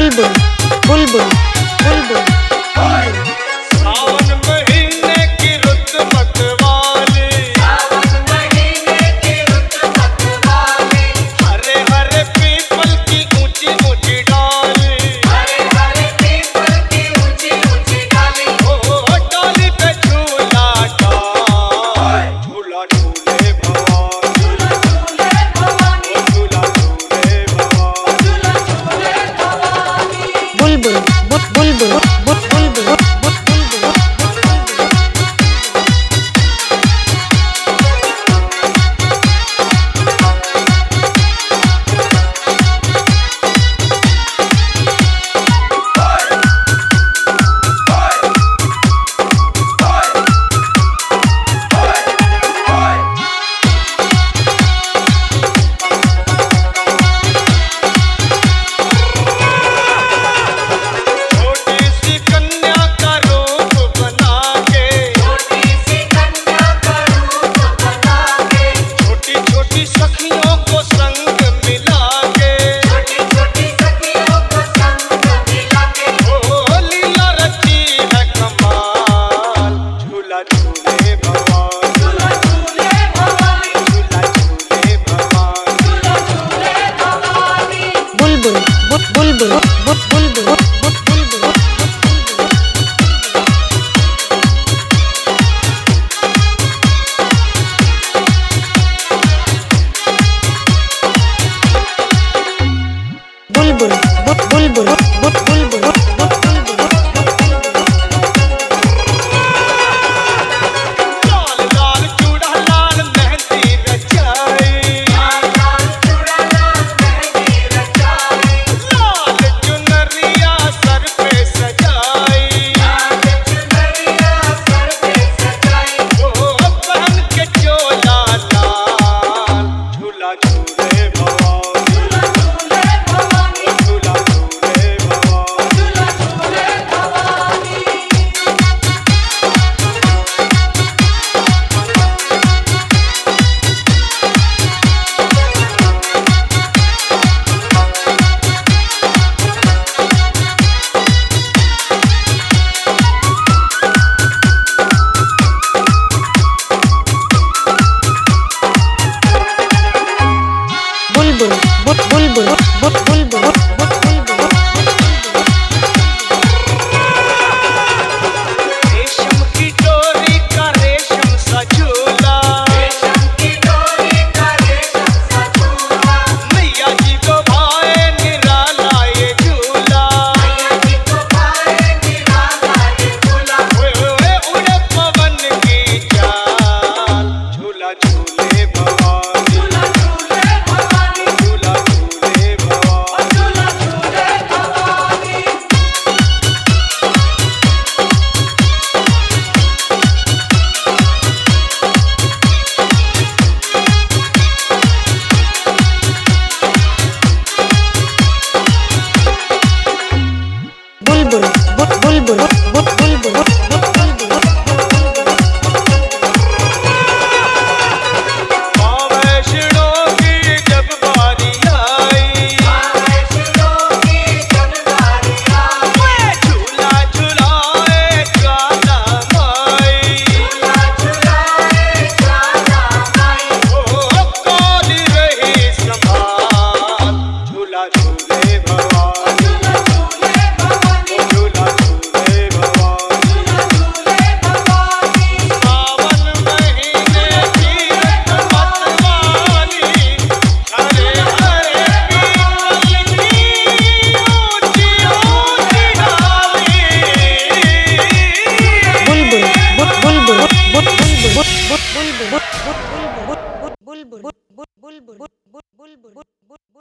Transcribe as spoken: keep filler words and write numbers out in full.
बुलबुल बुलबुल बुलबुल सावन महीने की रुत मतवाली, सावन महीने की रुत मतवाली, हरे हरे पीपल की ऊंची ऊंची डाली, हरे हरे पीपल की ऊंची ऊंची डाली, ओ डाली पे झूला डाल, झूला झूले भवानी, झूला झूले भवानी, झूला झूले भवानी। झूला झूले भवानी। बुलबुल बुलबुल बुलबुल बुलबुल छोटी सी कन्या का रूप बना के, छोटी सी कन्या का रूप बना के, छोटी छोटी सखियों को संग मिला के, छोटी छोटी सखियों को संग मिला के, ओ लीला रची है कमाल, झूला झूले भवानी, झूला झूले भवानी, झूला झूले भवानी। झूला झूले भवानी। बुलबुल बुलबुल बुलबुल बुलबुल बुलबुल बुलबुल बुलबुल लाल लाल चूड़ा लाल मेहंदी रचाई, लाल लाल चूड़ा लाल मेहंदी रचाई, लाल चुनरिया सर पे सजाई, लाल चुनरिया सर पे सजाई, ओ पहन के चोला लाल, झूला झूले भवानी, झूला झूले भवानी, झूला झूले भवानी। झूला झूले भवानी। बुलबुल बुलबुल